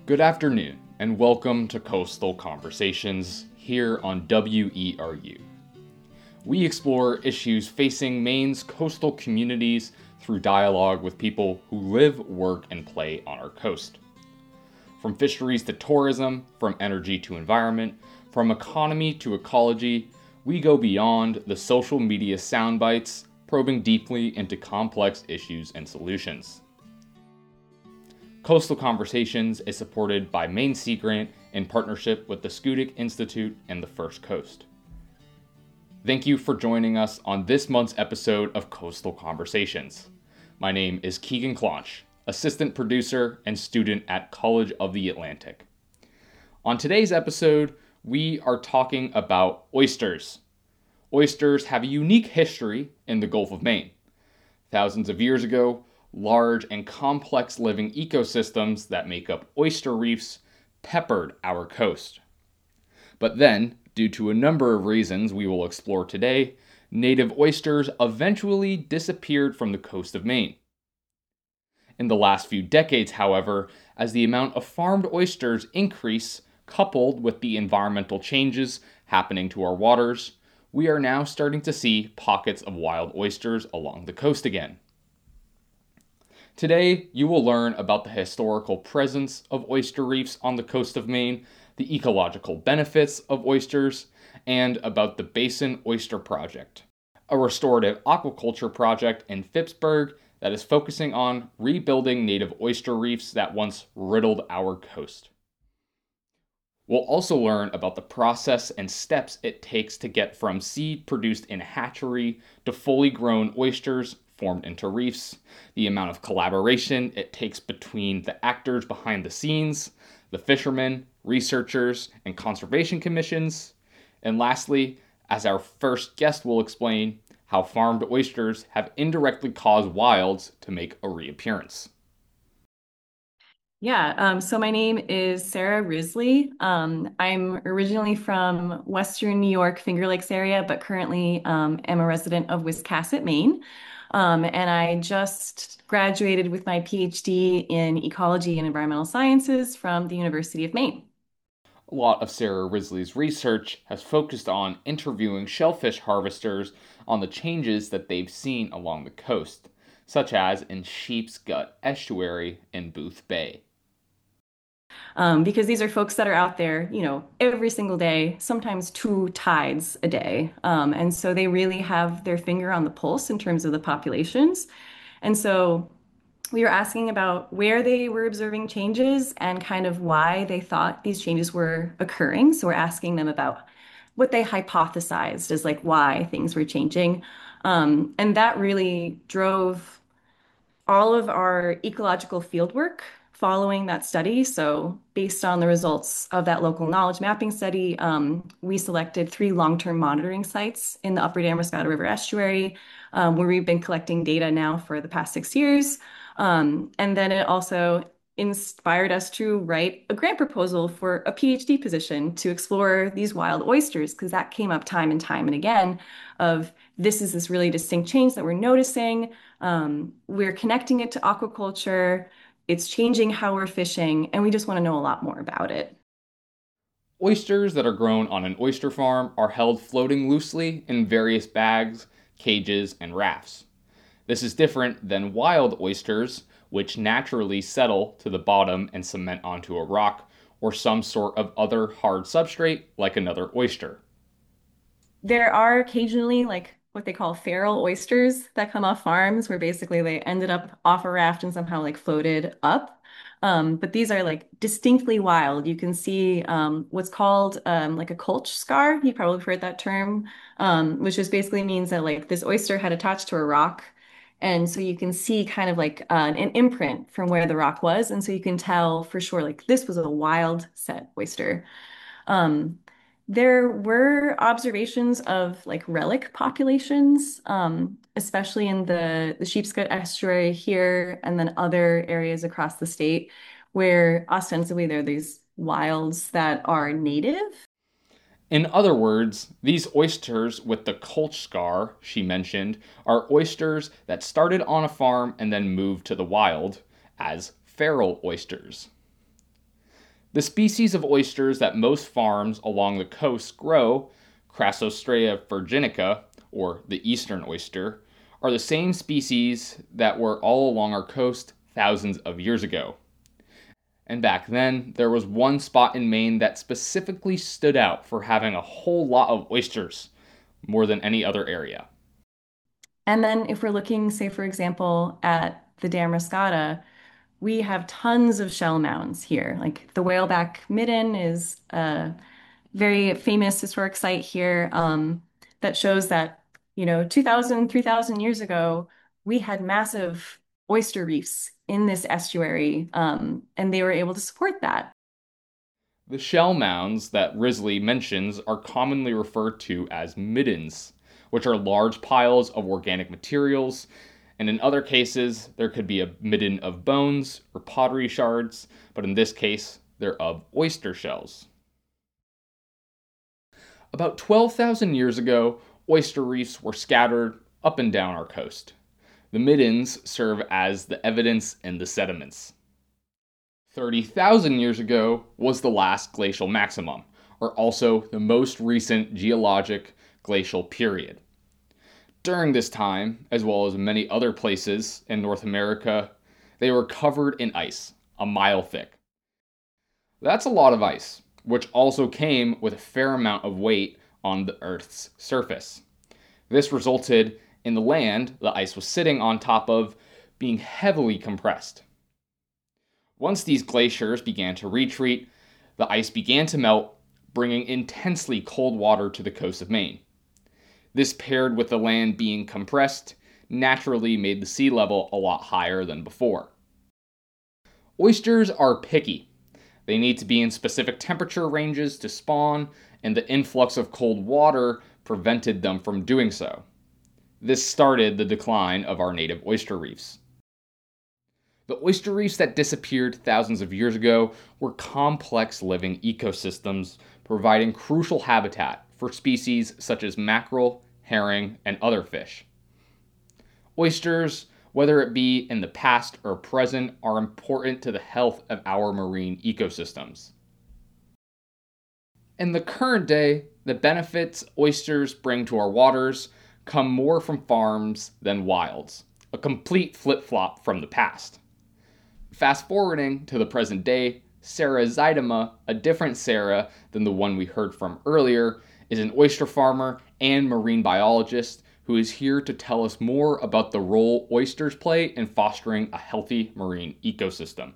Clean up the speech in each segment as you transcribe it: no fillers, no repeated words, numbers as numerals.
Good afternoon, and welcome to Coastal Conversations here on WERU. We explore issues facing Maine's coastal communities through dialogue with people who live, work, and play on our coast. From fisheries to tourism, from energy to environment, from economy to ecology, we go beyond the social media sound bites, probing deeply into complex issues and solutions. Coastal Conversations is supported by Maine Sea Grant in partnership with the Schoodic Institute and the First Coast. Thank you for joining us on this month's episode of Coastal Conversations. My name is Keegan Clonch, assistant producer and student at College of the Atlantic. On today's episode, we are talking about oysters. Oysters have a unique history in the Gulf of Maine. Thousands of years ago, large and complex living ecosystems that make up oyster reefs peppered our coast. But then, due to a number of reasons we will explore today, native oysters eventually disappeared from the coast of Maine. In the last few decades, however, as the amount of farmed oysters increase, coupled with the environmental changes happening to our waters, we are now starting to see pockets of wild oysters along the coast again. Today, you will learn about the historical presence of oyster reefs on the coast of Maine, the ecological benefits of oysters, and about the Basin Oyster Project, a restorative aquaculture project in Phippsburg that is focusing on rebuilding native oyster reefs that once riddled our coast. We'll also learn about the process and steps it takes to get from seed produced in a hatchery to fully grown oysters formed into reefs, the amount of collaboration it takes between the actors behind the scenes, the fishermen, researchers, and conservation commissions, and lastly, as our first guest will explain, how farmed oysters have indirectly caused wilds to make a reappearance. So my name is Sarah Risley. I'm originally from Western New York, Finger Lakes area, but currently am a resident of Wiscasset, Maine. And I just graduated with my PhD in ecology and environmental sciences from the University of Maine. A lot of Sarah Risley's research has focused on interviewing shellfish harvesters on the changes that they've seen along the coast, such as in Sheep's Gut Estuary in Booth Bay. Because these are folks that are out there, every single day, sometimes two tides a day. And so they really have their finger on the pulse in terms of the populations. And so we were asking about where they were observing changes and kind of why they thought these changes were occurring. So we're asking them about what they hypothesized as like why things were changing. And that really drove all of our ecological fieldwork following that study. So, based on the results of that local knowledge mapping study, we selected 3 long-term monitoring sites in the Upper Damariscotta River estuary, where we've been collecting data now for the past 6 years. And then it also inspired us to write a grant proposal for a PhD position to explore these wild oysters, because that came up time and time and again of this really distinct change that we're noticing. We're connecting it to aquaculture. It's changing how we're fishing, and we just want to know a lot more about it. Oysters that are grown on an oyster farm are held floating loosely in various bags, cages, and rafts. This is different than wild oysters, which naturally settle to the bottom and cement onto a rock or some sort of other hard substrate like another oyster. There are occasionally like what they call feral oysters that come off farms where basically they ended up off a raft and somehow like floated up. But these are like distinctly wild. You can see what's called like a culch scar. You've probably heard that term, which just basically means that like this oyster had attached to a rock. And so you can see kind of like an imprint from where the rock was. And so you can tell for sure, like this was a wild set oyster. Um, there were observations of like relic populations, especially in the Sheepscot estuary here and then other areas across the state where ostensibly there are these wilds that are native. In other words, these oysters with the culch scar she mentioned are oysters that started on a farm and then moved to the wild as feral oysters. The species of oysters that most farms along the coast grow, Crassostrea virginica, or the eastern oyster, are the same species that were all along our coast thousands of years ago. And back then, there was one spot in Maine that specifically stood out for having a whole lot of oysters, more than any other area. And then if we're looking, say, for example, at the Damariscotta, we have tons of shell mounds here. Like the Whaleback Midden is a very famous historic site here that shows that, 2,000, 3,000 years ago, we had massive oyster reefs in this estuary, and they were able to support that. The shell mounds that Risley mentions are commonly referred to as middens, which are large piles of organic materials, and in other cases, there could be a midden of bones or pottery shards, but in this case, they're of oyster shells. About 12,000 years ago, oyster reefs were scattered up and down our coast. The middens serve as the evidence in the sediments. 30,000 years ago was the last glacial maximum, or also the most recent geologic glacial period. During this time, as well as many other places in North America, they were covered in ice, a mile thick. That's a lot of ice, which also came with a fair amount of weight on the Earth's surface. This resulted in the land the ice was sitting on top of being heavily compressed. Once these glaciers began to retreat, the ice began to melt, bringing intensely cold water to the coast of Maine. This, paired with the land being compressed, naturally made the sea level a lot higher than before. Oysters are picky. They need to be in specific temperature ranges to spawn, and the influx of cold water prevented them from doing so. This started the decline of our native oyster reefs. The oyster reefs that disappeared thousands of years ago were complex living ecosystems, providing crucial habitat for species such as mackerel, herring, and other fish. Oysters, whether it be in the past or present, are important to the health of our marine ecosystems. In the current day, the benefits oysters bring to our waters come more from farms than wilds, a complete flip-flop from the past. Fast forwarding to the present day, Sarah Zeidema, a different Sarah than the one we heard from earlier, is an oyster farmer and marine biologist who is here to tell us more about the role oysters play in fostering a healthy marine ecosystem.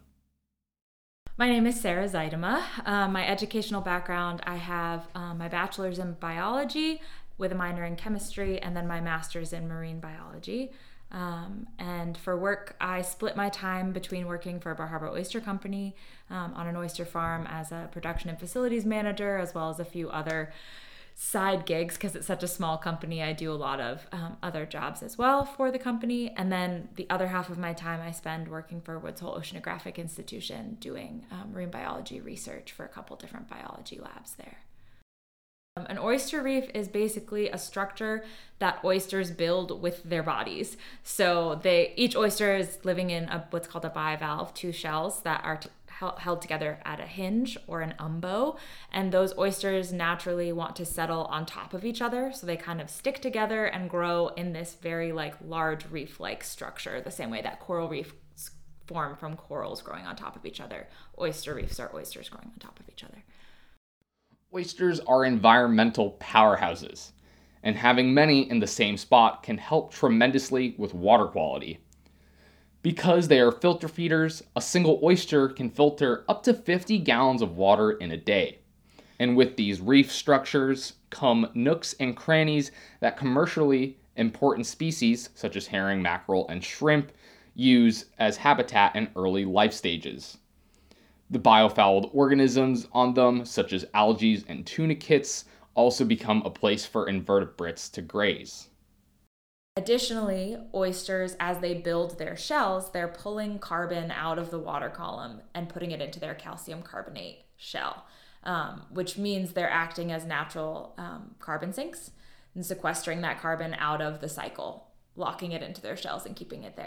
My name is Sarah Zeidema. My educational background, I have my bachelor's in biology with a minor in chemistry and then my master's in marine biology. And for work, I split my time between working for Bar Harbor Oyster Company on an oyster farm as a production and facilities manager, as well as a few other side gigs. Because it's such a small company, I do a lot of other jobs as well for the company. And then the other half of my time I spend working for Woods Hole Oceanographic Institution doing marine biology research for a couple different biology labs there. An oyster reef is basically a structure that oysters build with their bodies. So each oyster is living in what's called a bivalve, two shells that are held together at a hinge or an umbo. And those oysters naturally want to settle on top of each other. So they kind of stick together and grow in this very large reef-like structure, the same way that coral reefs form from corals growing on top of each other. Oyster reefs are oysters growing on top of each other. Oysters are environmental powerhouses, and having many in the same spot can help tremendously with water quality. Because they are filter feeders, a single oyster can filter up to 50 gallons of water in a day. And with these reef structures come nooks and crannies that commercially important species such as herring, mackerel, and shrimp use as habitat in early life stages. The biofouled organisms on them, such as algae and tunicates, also become a place for invertebrates to graze. Additionally, oysters, as they build their shells, they're pulling carbon out of the water column and putting it into their calcium carbonate shell, which means they're acting as natural carbon sinks and sequestering that carbon out of the cycle, locking it into their shells and keeping it there.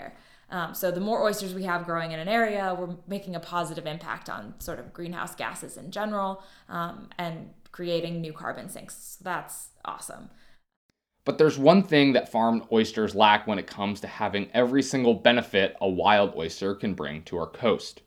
So the more oysters we have growing in an area, we're making a positive impact on sort of greenhouse gases in general, and creating new carbon sinks. So that's awesome. But there's one thing that farmed oysters lack when it comes to having every single benefit a wild oyster can bring to our coast.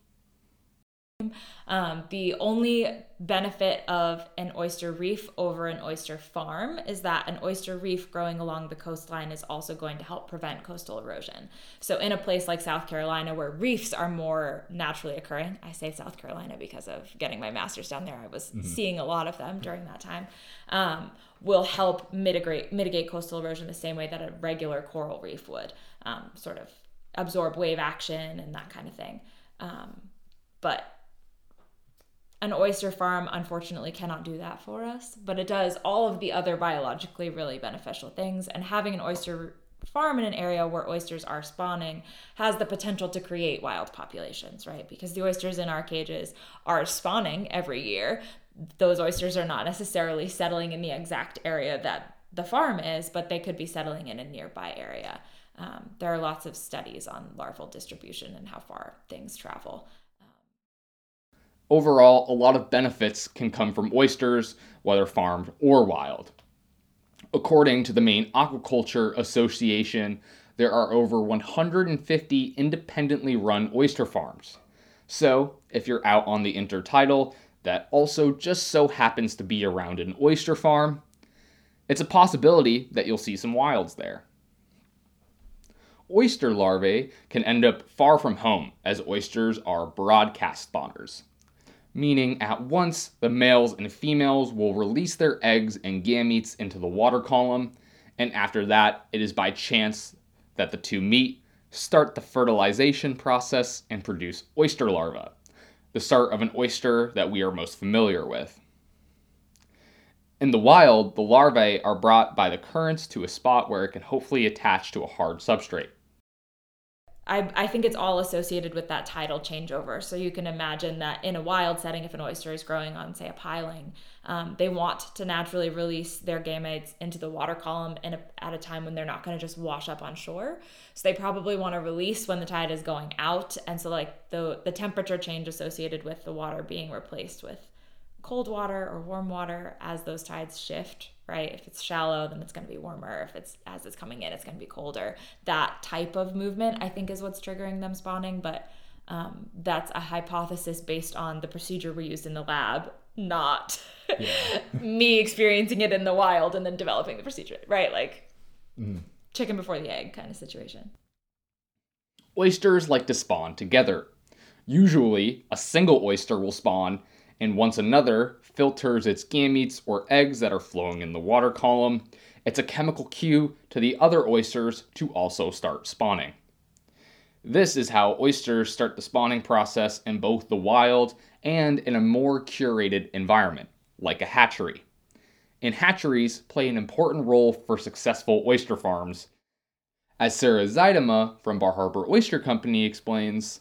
The only benefit of an oyster reef over an oyster farm is that an oyster reef growing along the coastline is also going to help prevent coastal erosion. So in a place like South Carolina where reefs are more naturally occurring, I say South Carolina because of getting my master's down there, I was seeing a lot of them during that time, will help mitigate coastal erosion the same way that a regular coral reef would, sort of absorb wave action and that kind of thing. But an oyster farm, unfortunately, cannot do that for us, but it does all of the other biologically really beneficial things. And having an oyster farm in an area where oysters are spawning has the potential to create wild populations, right? Because the oysters in our cages are spawning every year. Those oysters are not necessarily settling in the exact area that the farm is, but they could be settling in a nearby area. There are lots of studies on larval distribution and how far things travel. Overall, a lot of benefits can come from oysters, whether farmed or wild. According to the Maine Aquaculture Association, there are over 150 independently run oyster farms. So, if you're out on the intertidal that also just so happens to be around an oyster farm, it's a possibility that you'll see some wilds there. Oyster larvae can end up far from home, as oysters are broadcast spawners, meaning at once the males and females will release their eggs and gametes into the water column, and after that, it is by chance that the two meet, start the fertilization process, and produce oyster larvae, the start of an oyster that we are most familiar with. In the wild, the larvae are brought by the currents to a spot where it can hopefully attach to a hard substrate. I think it's all associated with that tidal changeover. So you can imagine that in a wild setting, if an oyster is growing on, say, a piling, they want to naturally release their gametes into the water column at a time when they're not going to just wash up on shore. So they probably want to release when the tide is going out. And so like the temperature change associated with the water being replaced with cold water or warm water as those tides shift, right? If it's shallow, then it's going to be warmer. If it's as it's coming in, it's going to be colder. That type of movement, I think, is what's triggering them spawning. But that's a hypothesis based on the procedure we used in the lab, not me experiencing it in the wild and then developing the procedure, right? Like chicken before the egg kind of situation. Oysters like to spawn together. Usually, a single oyster will spawn, and once another filters its gametes or eggs that are flowing in the water column, it's a chemical cue to the other oysters to also start spawning. This is how oysters start the spawning process in both the wild and in a more curated environment, like a hatchery. And hatcheries play an important role for successful oyster farms. As Sarah Zeidema from Bar Harbor Oyster Company explains,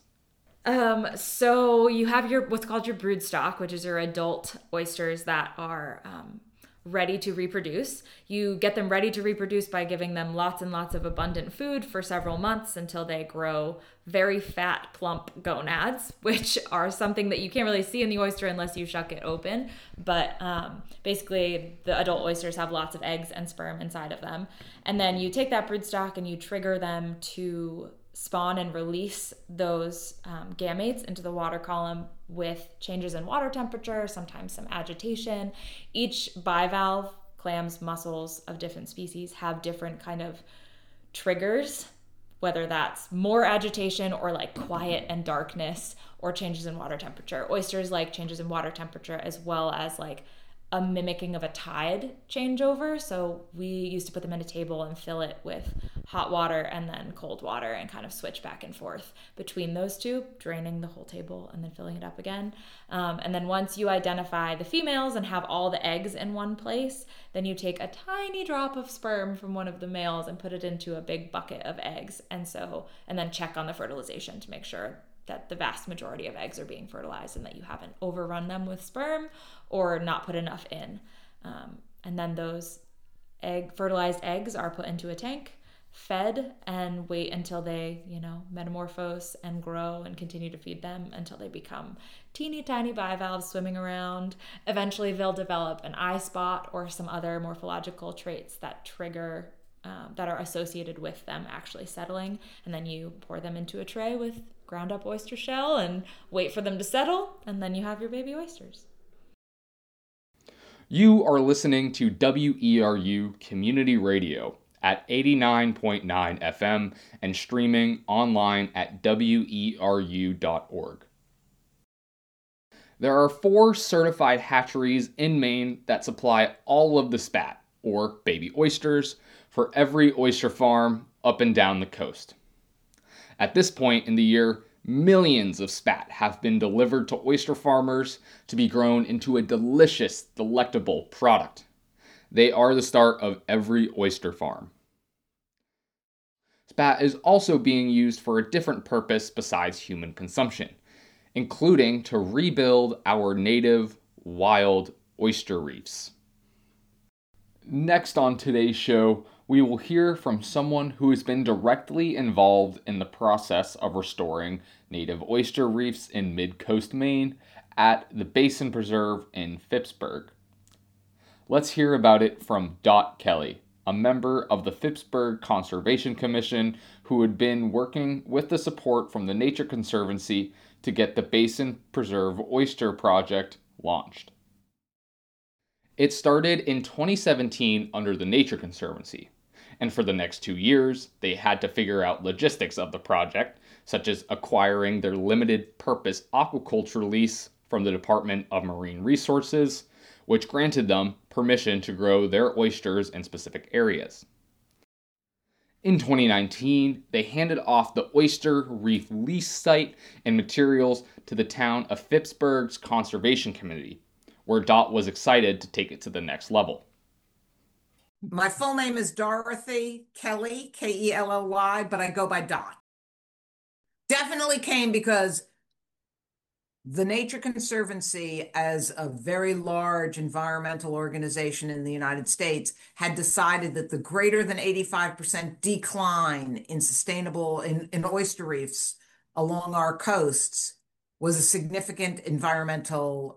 so you have what's called your brood stock, which is your adult oysters that are ready to reproduce. You get them ready to reproduce by giving them lots and lots of abundant food for several months until they grow very fat, plump gonads, which are something that you can't really see in the oyster unless you shuck it open. But basically, the adult oysters have lots of eggs and sperm inside of them. And then you take that brood stock and you trigger them to spawn and release those gametes into the water column with changes in water temperature, sometimes some agitation. Each bivalve, clams, mussels of different species have different kind of triggers, whether that's more agitation or like quiet and darkness or changes in water temperature. Oysters like changes in water temperature as well as like a mimicking of a tide changeover. So we used to put them in a table and fill it with hot water and then cold water and kind of switch back and forth between those two, draining the whole table and then filling it up again. And then once you identify the females and have all the eggs in one place, then you take a tiny drop of sperm from one of the males and put it into a big bucket of eggs. And then check on the fertilization to make sure that the vast majority of eggs are being fertilized and that you haven't overrun them with sperm or not put enough in. And then those fertilized eggs are put into a tank fed and wait until they, metamorphose and grow, and continue to feed them until they become teeny tiny bivalves swimming around. Eventually, they'll develop an eye spot or some other morphological traits that trigger, that are associated with them actually settling. And then you pour them into a tray with ground up oyster shell and wait for them to settle, and then you have your baby oysters. You are listening to WERU Community Radio at 89.9 FM and streaming online at weru.org. There are 4 certified hatcheries in Maine that supply all of the spat, or baby oysters, for every oyster farm up and down the coast. At this point in the year, millions of spat have been delivered to oyster farmers to be grown into a delicious, delectable product. They are the start of every oyster farm. Spat is also being used for a different purpose besides human consumption, including to rebuild our native, wild oyster reefs. Next on today's show, we will hear from someone who has been directly involved in the process of restoring native oyster reefs in mid-coast Maine at the Basin Preserve in Phippsburg. Let's hear about it from Dot Kelly, a member of the Phippsburg Conservation Commission who had been working with the support from the Nature Conservancy to get the Basin Preserve Oyster Project launched. It started in 2017 under the Nature Conservancy, and for the next 2 years, they had to figure out logistics of the project, such as acquiring their limited purpose aquaculture lease from the Department of Marine Resources, which granted them permission to grow their oysters in specific areas. In 2019, they handed off the oyster reef lease site and materials to the town of Phippsburg's Conservation Committee, where Dot was excited to take it to the next level. My full name is Dorothy Kelly, Kelly, but I go by Dot. Definitely came because the Nature Conservancy, as a very large environmental organization in the United States, had decided that the greater than 85% decline in in oyster reefs along our coasts was a significant environmental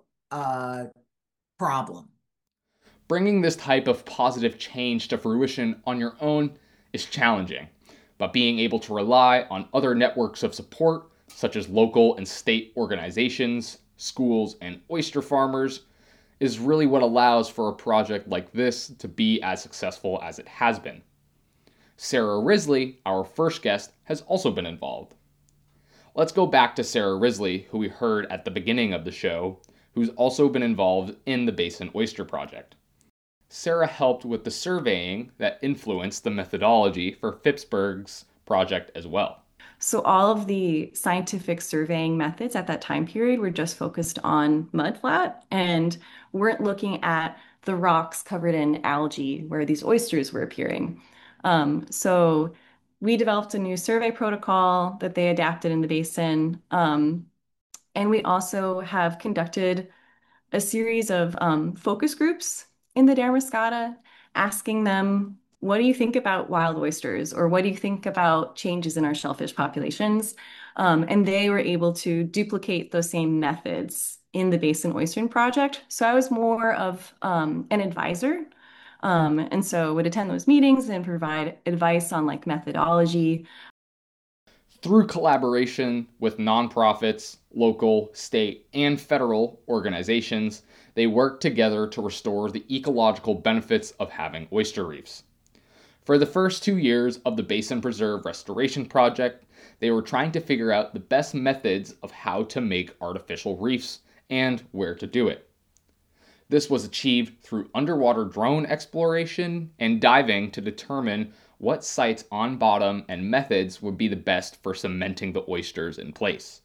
problem. Bringing this type of positive change to fruition on your own is challenging, but being able to rely on other networks of support, such as local and state organizations, schools, and oyster farmers, is really what allows for a project like this to be as successful as it has been. Sarah Risley, our first guest, has also been involved. Let's go back to Sarah Risley, who we heard at the beginning of the show, who's also been involved in the Basin Oyster Project. Sarah helped with the surveying that influenced the methodology for Phippsburg's project as well. So all of the scientific surveying methods at that time period were just focused on mudflat and weren't looking at the rocks covered in algae where these oysters were appearing. So we developed a new survey protocol that they adapted in the basin. And we also have conducted a series of focus groups in the Damariscotta, asking them, what do you think about wild oysters? Or what do you think about changes in our shellfish populations? And they were able to duplicate those same methods in the Basin Oystering Project. So I was more of an advisor. And so would attend those meetings and provide advice on like methodology. Through collaboration with nonprofits, local, state, and federal organizations, they work together to restore the ecological benefits of having oyster reefs. For the first 2 years of the Basin Preserve Restoration Project, they were trying to figure out the best methods of how to make artificial reefs and where to do it. This was achieved through underwater drone exploration and diving to determine what sites on bottom and methods would be the best for cementing the oysters in place.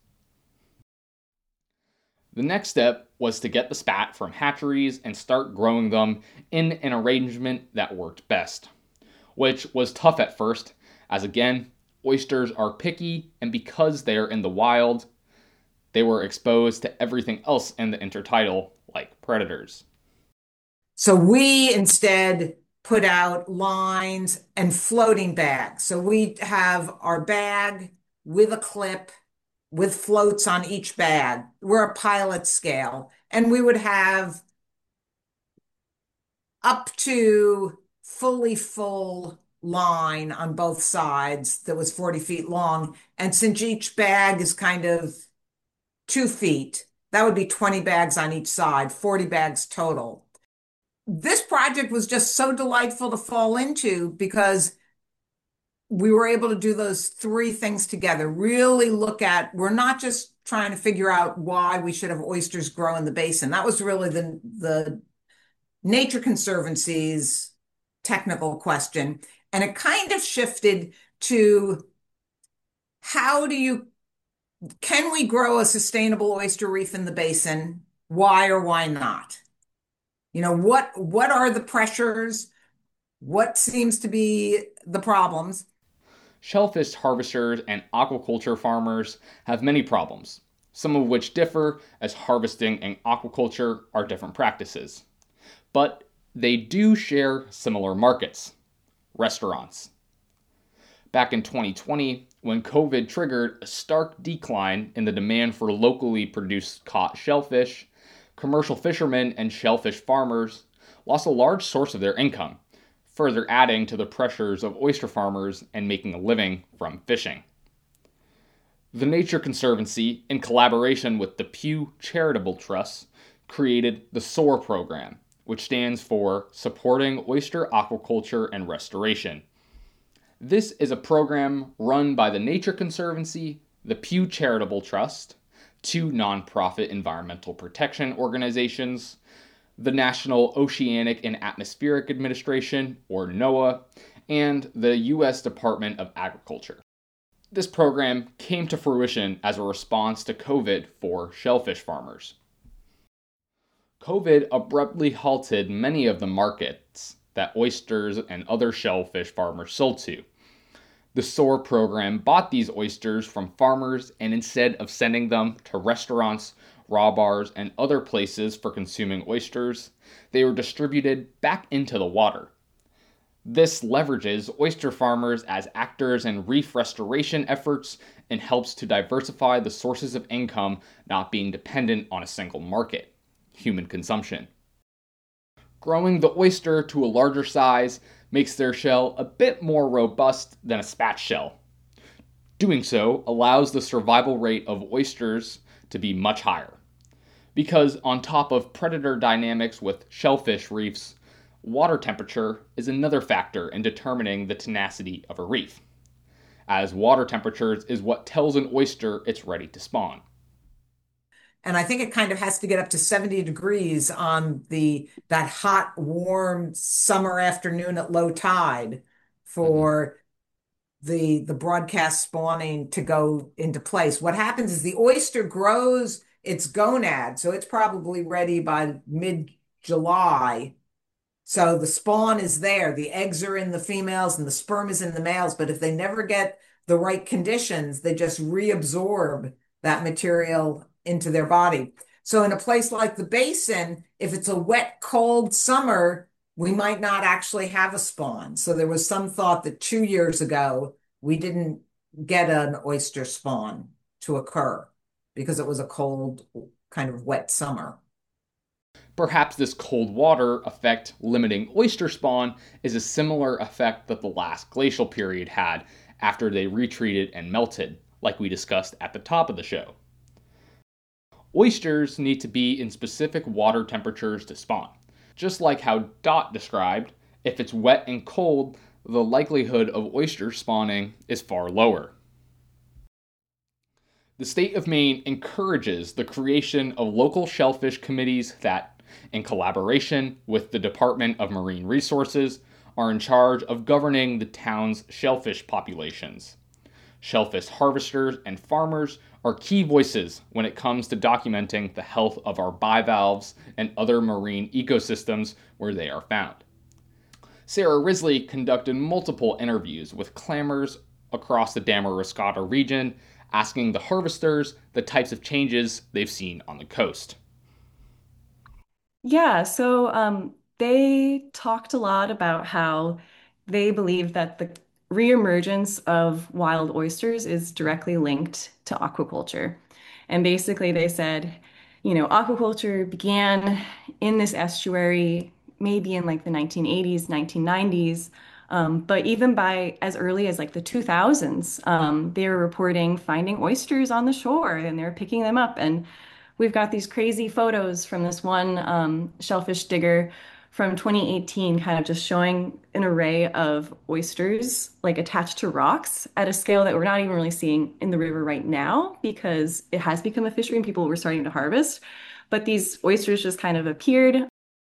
The next step was to get the spat from hatcheries and start growing them in an arrangement that worked best, which was tough at first, as again, oysters are picky, and because they're in the wild, they were exposed to everything else in the intertidal, like predators. So we instead put out lines and floating bags. So we have our bag with a clip with floats on each bag. We're a pilot scale, and we would have up to fully full line on both sides that was 40 feet long. And since each bag is kind of 2 feet, that would be 20 bags on each side, 40 bags total. This project was just so delightful to fall into because we were able to do those three things together. Really look at, we're not just trying to figure out why we should have oysters grow in the basin. That was really the Nature Conservancy's technical question. And it kind of shifted to can we grow a sustainable oyster reef in the basin? Why or why not? What are the pressures? What seems to be the problems? Shellfish harvesters and aquaculture farmers have many problems, some of which differ, as harvesting and aquaculture are different practices. But they do share similar markets: restaurants. Back in 2020, when COVID triggered a stark decline in the demand for locally produced caught shellfish, commercial fishermen and shellfish farmers lost a large source of their income, further adding to the pressures of oyster farmers and making a living from fishing. The Nature Conservancy, in collaboration with the Pew Charitable Trust, created the SOAR program, which stands for Supporting Oyster Aquaculture and Restoration. This is a program run by the Nature Conservancy, the Pew Charitable Trust, two nonprofit environmental protection organizations, the National Oceanic and Atmospheric Administration, or NOAA, and the U.S. Department of Agriculture. This program came to fruition as a response to COVID for shellfish farmers. COVID abruptly halted many of the markets that oysters and other shellfish farmers sold to. The SOAR program bought these oysters from farmers, and instead of sending them to restaurants, raw bars, and other places for consuming oysters, they were distributed back into the water. This leverages oyster farmers as actors in reef restoration efforts and helps to diversify the sources of income, not being dependent on a single market: human consumption. Growing the oyster to a larger size makes their shell a bit more robust than a spatch shell. Doing so allows the survival rate of oysters to be much higher. Because on top of predator dynamics with shellfish reefs, water temperature is another factor in determining the tenacity of a reef, as water temperature is what tells an oyster it's ready to spawn. And I think it kind of has to get up to 70 degrees on that hot, warm summer afternoon at low tide for the broadcast spawning to go into place. What happens is the oyster grows its gonad, so it's probably ready by mid-July. So the spawn is there. The eggs are in the females and the sperm is in the males. But if they never get the right conditions, they just reabsorb that material into their body. So in a place like the basin, if it's a wet, cold summer, we might not actually have a spawn. So there was some thought that 2 years ago, we didn't get an oyster spawn to occur because it was a cold, kind of wet summer. Perhaps this cold water effect limiting oyster spawn is a similar effect that the last glacial period had after they retreated and melted, like we discussed at the top of the show. Oysters need to be in specific water temperatures to spawn. Just like how Dot described, if it's wet and cold, the likelihood of oyster spawning is far lower. The state of Maine encourages the creation of local shellfish committees that, in collaboration with the Department of Marine Resources, are in charge of governing the town's shellfish populations. Shellfish harvesters and farmers are key voices when it comes to documenting the health of our bivalves and other marine ecosystems where they are found. Sarah Risley conducted multiple interviews with clammers across the Damariscotta region, asking the harvesters the types of changes they've seen on the coast. Yeah, so they talked a lot about how they believe that the reemergence of wild oysters is directly linked to aquaculture. And basically, they said, aquaculture began in this estuary maybe in like the 1980s, 1990s. But even by as early as like the 2000s, they were reporting finding oysters on the shore and they were picking them up. And we've got these crazy photos from this one shellfish digger from 2018, kind of just showing an array of oysters like attached to rocks at a scale that we're not even really seeing in the river right now because it has become a fishery and people were starting to harvest. But these oysters just kind of appeared.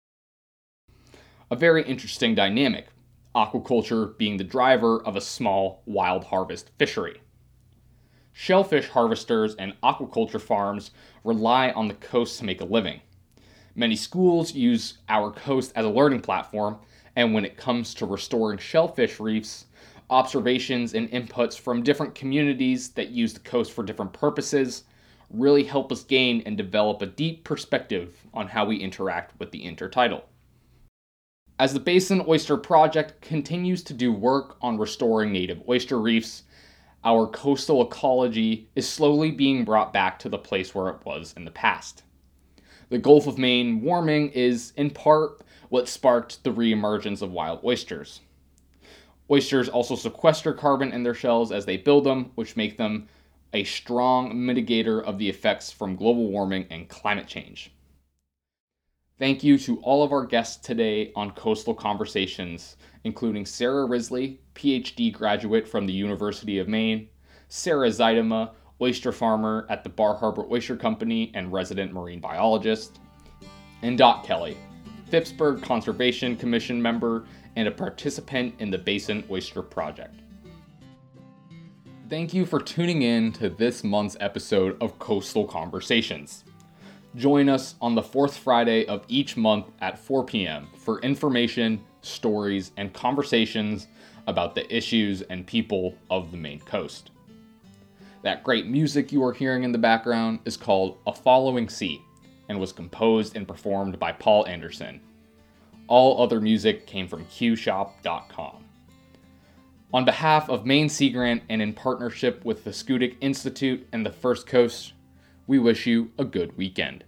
A very interesting dynamic, aquaculture being the driver of a small wild harvest fishery. Shellfish harvesters and aquaculture farms rely on the coast to make a living. Many schools use our coast as a learning platform, and when it comes to restoring shellfish reefs, observations and inputs from different communities that use the coast for different purposes really help us gain and develop a deep perspective on how we interact with the intertidal. As the Basin Oyster Project continues to do work on restoring native oyster reefs, our coastal ecology is slowly being brought back to the place where it was in the past. The Gulf of Maine warming is, in part, what sparked the reemergence of wild oysters. Oysters also sequester carbon in their shells as they build them, which make them a strong mitigator of the effects from global warming and climate change. Thank you to all of our guests today on Coastal Conversations, including Sarah Risley, PhD graduate from the University of Maine, Sarah Zeidema, oyster farmer at the Bar Harbor Oyster Company and resident marine biologist, and Dot Kelly, Phippsburg Conservation Commission member and a participant in the Basin Oyster Project. Thank you for tuning in to this month's episode of Coastal Conversations. Join us on the fourth Friday of each month at 4 p.m. for information, stories, and conversations about the issues and people of the Maine coast. That great music you are hearing in the background is called A Following Sea and was composed and performed by Paul Anderson. All other music came from qshop.com. On behalf of Maine Sea Grant and in partnership with the Schoodic Institute and the First Coast, we wish you a good weekend.